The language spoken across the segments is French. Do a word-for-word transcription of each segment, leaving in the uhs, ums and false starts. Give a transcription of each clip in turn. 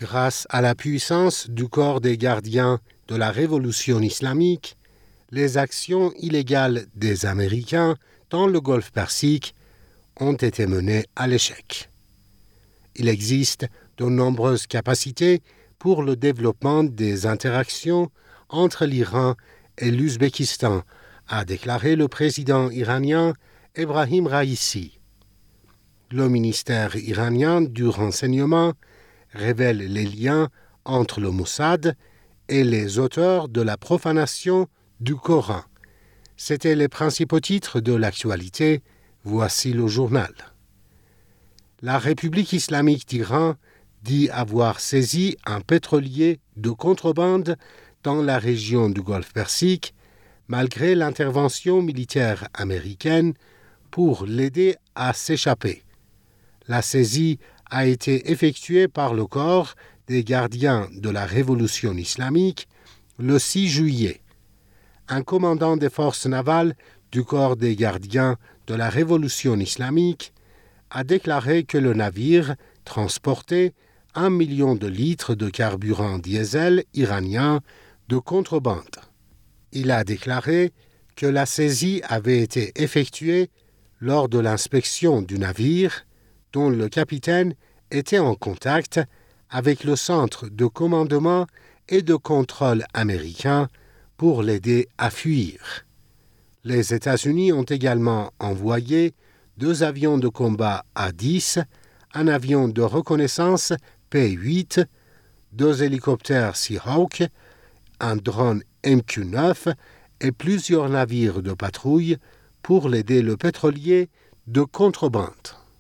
Grâce à la puissance du corps des gardiens de la révolution islamique, les actions illégales des Américains dans le Golfe Persique ont été menées à l'échec. Il existe de nombreuses capacités pour le développement des interactions entre l'Iran et l'Ouzbékistan, a déclaré le président iranien Ebrahim Raïssi. Le ministère iranien du renseignement révèle les liens entre le Mossad et les auteurs de la profanation du Coran. C'étaient les principaux titres de l'actualité. Voici le journal. La République islamique d'Iran dit avoir saisi un pétrolier de contrebande dans la région du Golfe Persique, malgré l'intervention militaire américaine pour l'aider à s'échapper. La saisie a été effectuée par le corps des gardiens de la révolution islamique le six juillet. Un commandant des forces navales du corps des gardiens de la révolution islamique a déclaré que le navire transportait un million de litres de carburant diesel iranien de contrebande. Il a déclaré que la saisie avait été effectuée lors de l'inspection du navire, dont le capitaine était en contact avec le centre de commandement et de contrôle américain pour l'aider à fuir. Les États-Unis ont également envoyé deux avions de combat A dix, un avion de reconnaissance P huit, deux hélicoptères Seahawk, un drone M Q neuf et plusieurs navires de patrouille pour l'aider le pétrolier de contrebande.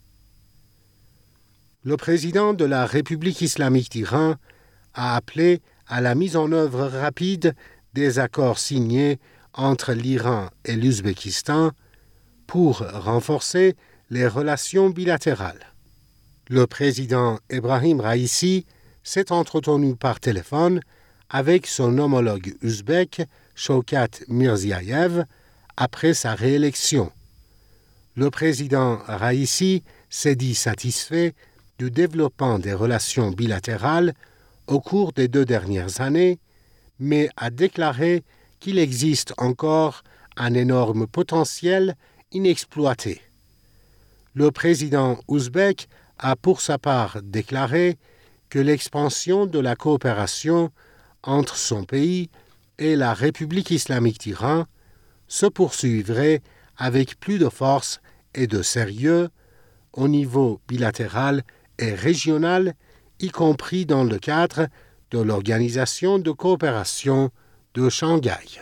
Le président de la République islamique d'Iran a appelé à la mise en œuvre rapide des accords signés entre l'Iran et l'Ouzbékistan pour renforcer les relations bilatérales. Le président Ebrahim Raïssi s'est entretenu par téléphone avec son homologue ouzbek Shavkat Mirziayev après sa réélection. Le président Raïssi s'est dit satisfait du développement des relations bilatérales au cours des deux dernières années, mais a déclaré qu'il existe encore un énorme potentiel inexploité. Le président ouzbek a pour sa part déclaré que l'expansion de la coopération entre son pays et la République islamique d'Iran se poursuivrait avec plus de force et de sérieux au niveau bilatéral et régional, y compris dans le cadre de l'Organisation de coopération de Shanghai.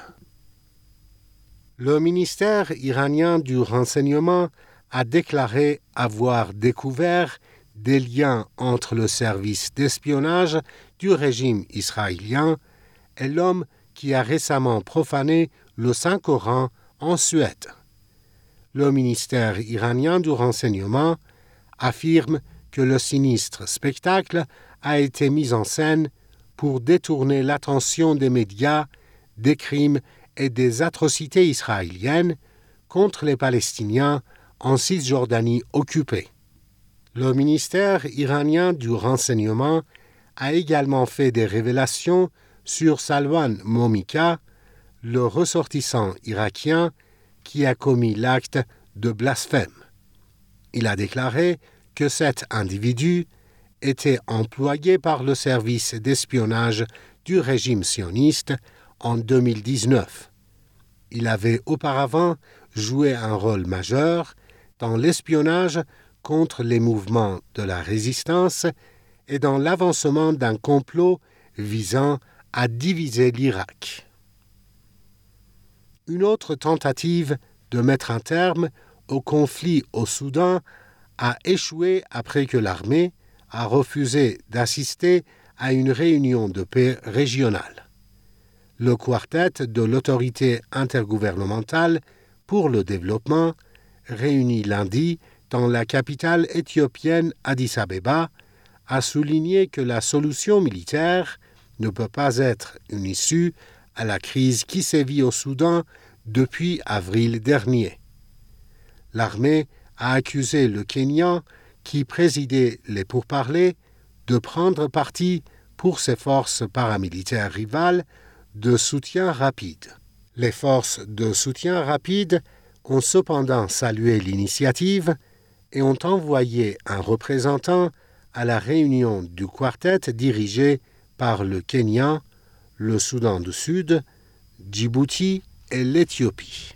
Le ministère iranien du renseignement a déclaré avoir découvert des liens entre le service d'espionnage du régime israélien et l'homme qui a récemment profané le Saint-Coran en Suède. Le ministère iranien du renseignement affirme que le sinistre spectacle a été mis en scène pour détourner l'attention des médias des crimes et des atrocités israéliennes contre les Palestiniens en Cisjordanie occupée. Le ministère iranien du renseignement a également fait des révélations sur Salwan Momika, le ressortissant irakien qui a commis l'acte de blasphème. Il a déclaré que cet individu était employé par le service d'espionnage du régime sioniste en deux mille dix-neuf. Il avait auparavant joué un rôle majeur dans l'espionnage contre les mouvements de la résistance et dans l'avancement d'un complot visant à diviser l'Irak. Une autre tentative de mettre un terme au conflit au Soudan a échoué après que l'armée a refusé d'assister à une réunion de paix régionale. Le quartet de l'autorité intergouvernementale pour le développement, réuni lundi dans la capitale éthiopienne Addis-Abeba, a souligné que la solution militaire ne peut pas être une issue à la crise qui sévit au Soudan depuis avril dernier. L'armée a accusé le Kenya, qui présidait les pourparlers, de prendre parti pour ses forces paramilitaires rivales de soutien rapide. Les forces de soutien rapide ont cependant salué l'initiative et ont envoyé un représentant à la réunion du quartet dirigé par le Kenya, le Soudan du Sud, Djibouti et l'Éthiopie.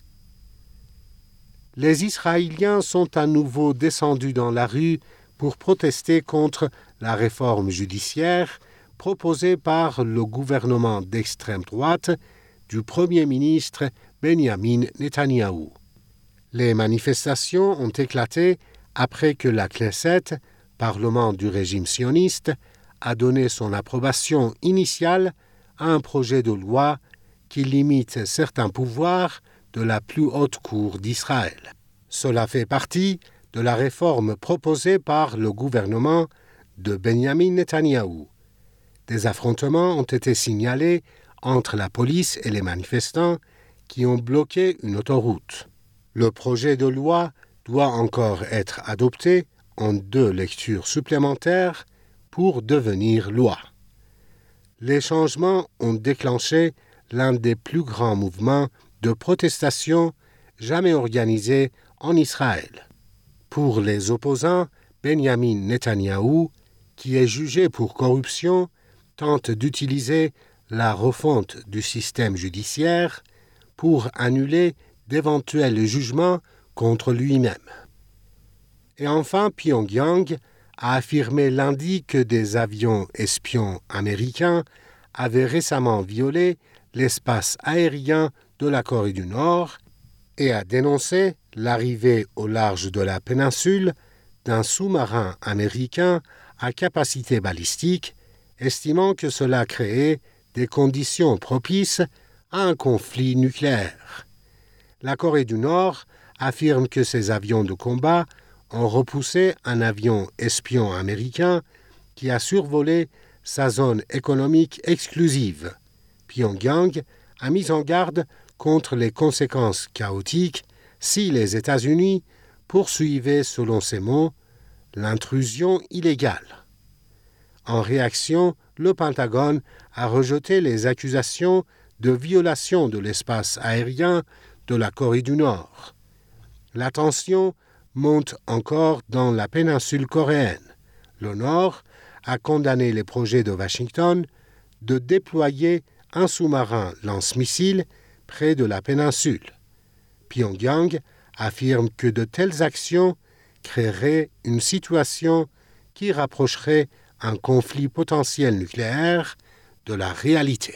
Les Israéliens sont à nouveau descendus dans la rue pour protester contre la réforme judiciaire proposée par le gouvernement d'extrême droite du Premier ministre Benjamin Netanyahou. Les manifestations ont éclaté après que la Knesset, parlement du régime sioniste, a donné son approbation initiale à un projet de loi qui limite certains pouvoirs de la plus haute cour d'Israël. Cela fait partie de la réforme proposée par le gouvernement de Benjamin Netanyahou. Des affrontements ont été signalés entre la police et les manifestants qui ont bloqué une autoroute. Le projet de loi doit encore être adopté en deux lectures supplémentaires pour devenir loi. Les changements ont déclenché l'un des plus grands mouvements de protestation jamais organisés en Israël. Pour les opposants, Benjamin Netanyahou, qui est jugé pour corruption, tente d'utiliser la refonte du système judiciaire pour annuler d'éventuels jugements contre lui-même. Et enfin, Pyongyang a affirmé lundi que des avions espions américains avaient récemment violé l'espace aérien de la Corée du Nord et a dénoncé l'arrivée au large de la péninsule d'un sous-marin américain à capacité balistique, estimant que cela créait des conditions propices à un conflit nucléaire. La Corée du Nord affirme que ses avions de combat ont repoussé un avion espion américain qui a survolé sa zone économique exclusive. Pyongyang a mis en garde contre les conséquences chaotiques si les États-Unis poursuivaient, selon ses mots, l'intrusion illégale. En réaction, le Pentagone a rejeté les accusations de violation de l'espace aérien de la Corée du Nord. La tension monte encore dans la péninsule coréenne. Le Nord a condamné les projets de Washington de déployer un sous-marin lance-missiles près de la péninsule. Pyongyang affirme que de telles actions créeraient une situation qui rapprocherait un conflit potentiel nucléaire de la réalité.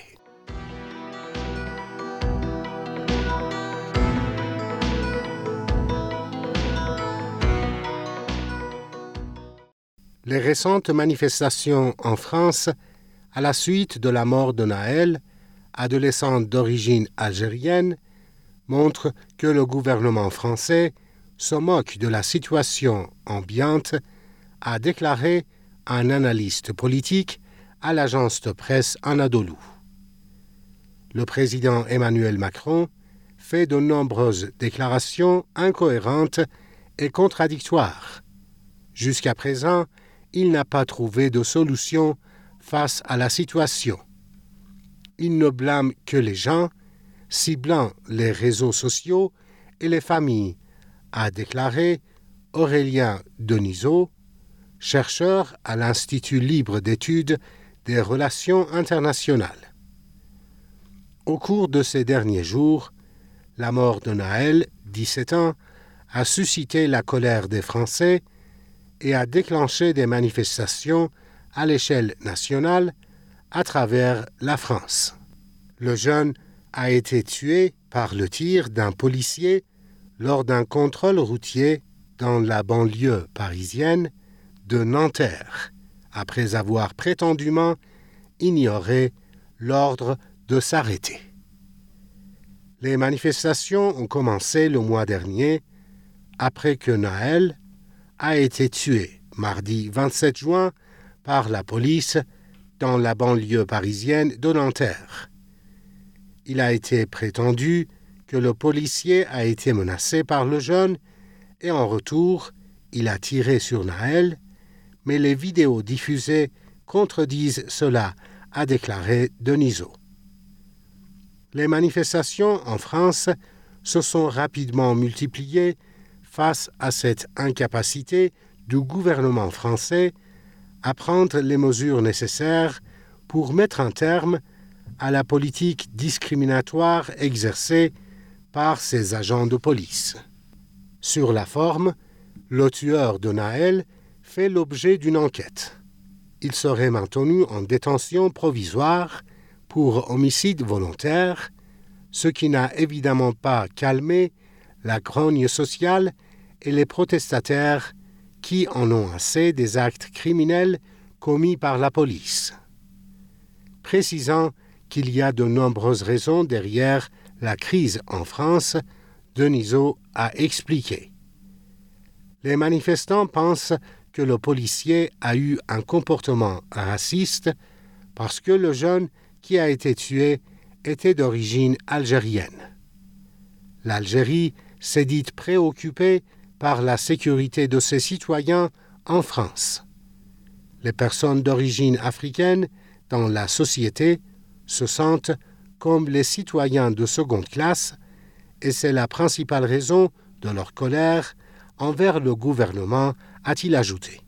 Les récentes manifestations en France à la suite de la mort de Nahel, adolescente d'origine algérienne, montrent que le gouvernement français se moque de la situation ambiante, a déclaré un analyste politique à l'agence de presse Anadolu. Le président Emmanuel Macron fait de nombreuses déclarations incohérentes et contradictoires. Jusqu'à présent, il n'a pas trouvé de solution face à la situation. Il ne blâme que les gens, ciblant les réseaux sociaux et les familles, a déclaré Aurélien Denisot, chercheur à l'Institut libre d'études des relations internationales. Au cours de ces derniers jours, la mort de Nahel, dix-sept ans, a suscité la colère des Français et a déclenché des manifestations à l'échelle nationale à travers la France. Le jeune a été tué par le tir d'un policier lors d'un contrôle routier dans la banlieue parisienne de Nanterre, après avoir prétendument ignoré l'ordre de s'arrêter. Les manifestations ont commencé le mois dernier, après que Nahel a été tué mardi vingt-sept juin par la police dans la banlieue parisienne de Nanterre. Il a été prétendu que le policier a été menacé par le jeune et en retour, il a tiré sur Nahel, mais les vidéos diffusées contredisent cela, a déclaré Denisot. Les manifestations en France se sont rapidement multipliées face à cette incapacité du gouvernement français à prendre les mesures nécessaires pour mettre un terme à la politique discriminatoire exercée par ses agents de police. Sur la forme, le tueur de Naël fait l'objet d'une enquête. Il serait maintenu en détention provisoire pour homicide volontaire, ce qui n'a évidemment pas calmé la grogne sociale et les protestataires qui en ont assez des actes criminels commis par la police. Précisant qu'il y a de nombreuses raisons derrière la crise en France, Denisot a expliqué. Les manifestants pensent que le policier a eu un comportement raciste parce que le jeune qui a été tué était d'origine algérienne. L'Algérie s'est dite préoccupée par la sécurité de ses citoyens en France. Les personnes d'origine africaine dans la société se sentent comme les citoyens de seconde classe et c'est la principale raison de leur colère envers le gouvernement, a-t-il ajouté.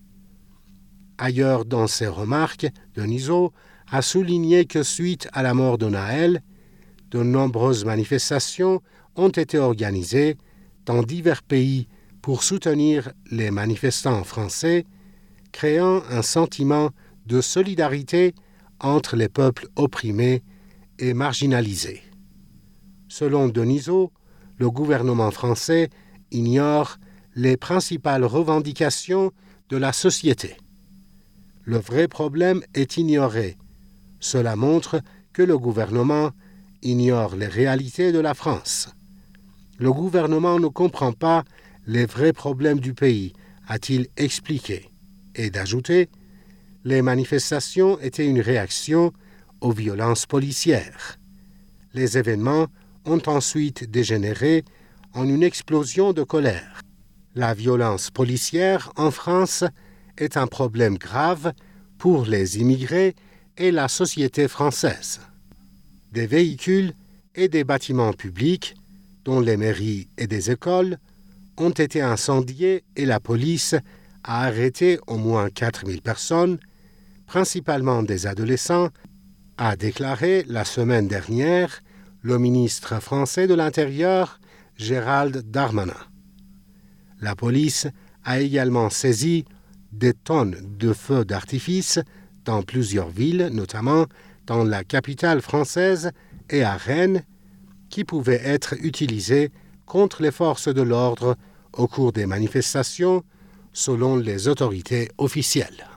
Ailleurs dans ses remarques, Denisot a souligné que suite à la mort de Naël, de nombreuses manifestations ont été organisées dans divers pays pour soutenir les manifestants français, créant un sentiment de solidarité entre les peuples opprimés et marginalisés. Selon Denisot, le gouvernement français ignore les principales revendications de la société. Le vrai problème est ignoré. Cela montre que le gouvernement ignore les réalités de la France. Le gouvernement ne comprend pas les vrais problèmes du pays, a-t-il expliqué, et d'ajouter, les manifestations étaient une réaction aux violences policières. Les événements ont ensuite dégénéré en une explosion de colère. La violence policière en France est un problème grave pour les immigrés et la société française. Des véhicules et des bâtiments publics, dont les mairies et des écoles, ont été incendiés et la police a arrêté au moins quatre mille personnes, principalement des adolescents, a déclaré la semaine dernière le ministre français de l'Intérieur, Gérald Darmanin. La police a également saisi des tonnes de feux d'artifice dans plusieurs villes, notamment dans la capitale française et à Rennes, qui pouvaient être utilisés contre les forces de l'ordre au cours des manifestations, selon les autorités officielles.